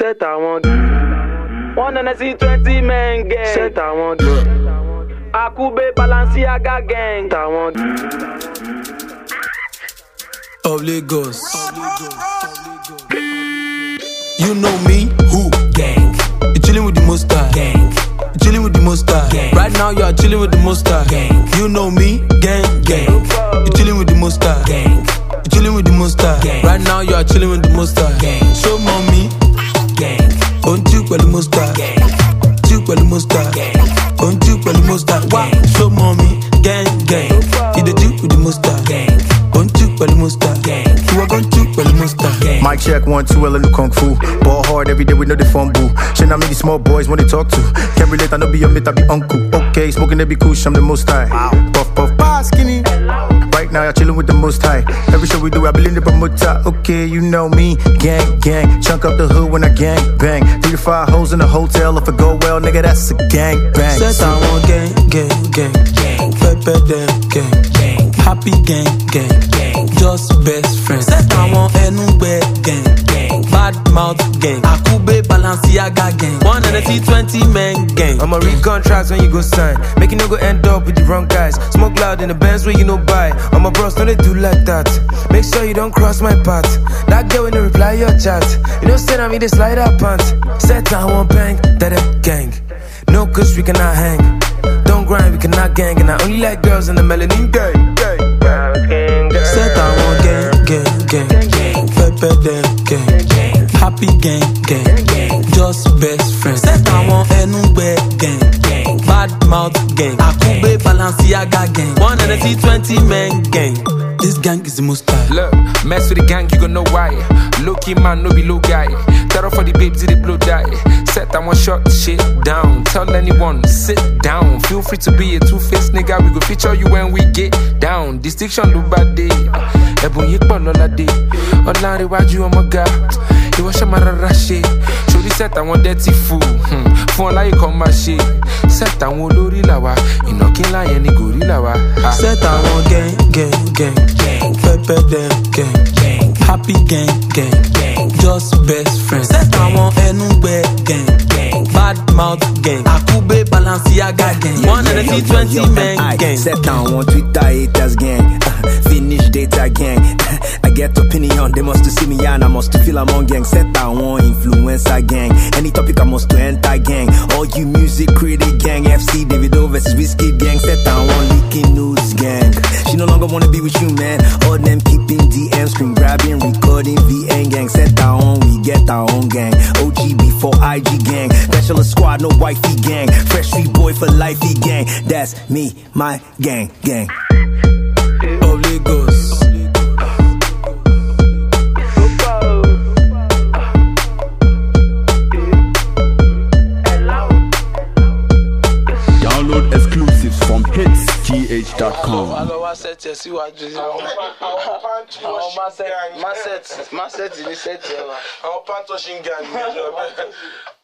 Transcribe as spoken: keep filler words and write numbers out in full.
Set I want one and I see twenty men gang. Set I want Akube Balenciaga gang. I want of Lagos. You know me, who? Gang. You chillin' with the Most High. Gang. You chillin' with the Most High. Gang. Right now you are chillin' with the Most High. Gang. You know me, gang, gang. You chillin' with the Most High. Gang. You chillin' with the Most High. Gang. Right now you are chillin' with the Most High. Gang. So mommy, Gang. don't you with the Most High. Gang. You with the Most High. Gang. Don't you with the Most High. Wow. Gang. So mommy, gang, gang. You the Jew with the Most High. Gang. Don't you with the Most High. Gang. You are going to with the Most High. Gang. Mic check, one, two, L, new kung fu. Ball hard every day, we know the phone boo. Shit, I mean these small boys when they talk to. Can't relate, I know be your mate, I be uncle. Okay, smoking, they be cool, I'm the Most High. Puff, puff, bar, skinny. Right now, y'all chillin' with the Most High. Every show we do, I believe in the promoter. Okay, you know me, gang, gang. Chunk up the hood when I gang, bang. Three to five hoes in the hotel. If it go well, nigga, that's a gang, bang. Set I want gang, gang, gang. Gang. Pepper them, gang. Gang. Happy gang, gang. Gang. Just best friends. Set I want anywhere, gang. Gang. Bad mouth gang. Akube Balenciaga gang. One and a T twenty men gang. I'ma read contracts when you go sign. Make you no go end up with the wrong guys. Smoke loud in the Benz where you no buy. All my bros no they do like that. Make sure you don't cross my path. That girl when they reply your chat. You know say I me they slide up pants. Set I want bang, that a gang. No kush we cannot hang. Don't grind we cannot gang. And I only like girls in the melanin gang. Set I want gang, gang, gang. Gang. Pepper them gang. Gang. Happy gang, gang. Gang. Just best friends. Set I want anywhere gang. Gang. Bad mouth gang. Akube Balenciaga gang. One and a T twenty men gang. This gang is the Most High. Look, mess with the gang, you gon' know why. Low key man, no be low guy. Terror for the babes, they blow die. Set that one shot shit down. Tell anyone, sit down. Feel free to be a two-faced nigga. We go feature you when we get down. Distinction look bad day. Ebon yikpo lola day. Olari waju omoga. He was shamara rashe. Show the set that one dirty fool. Hmm. Phone like you come my shit. Set that one lori lawa. You know king like any gorilla wa. Set I want gang, gang, gang. Gang. Pepper them gang. Gang. Happy gang, gang. Gang. Just best friends. Set I want anywhere gang. Gang. Bad mouth gang. Akube Balenciaga gang. One and a T twenty men gang. Set down on Twitter haters gang. Uh, finish data gang. I get opinion, they must to see me and I must to feel among gang. Set down on influencer gang. Any topic I must to enter gang. All you music critic gang. F C Davido versus Whiskey gang. Set down on leaking news gang. She no longer wanna be with you man. All them keeping D M, screen grabbing, recording V N gang. Set down on, we get our own gang. O G before I G gang. Bachelor squad, no wifey gang. Fresh street boy for lifey gang. That's me, my gang, gang. Of Lagos. Download exclusives from hits t h dot com. Má set ní set yẹn wa. Àwọn pantoshin gang.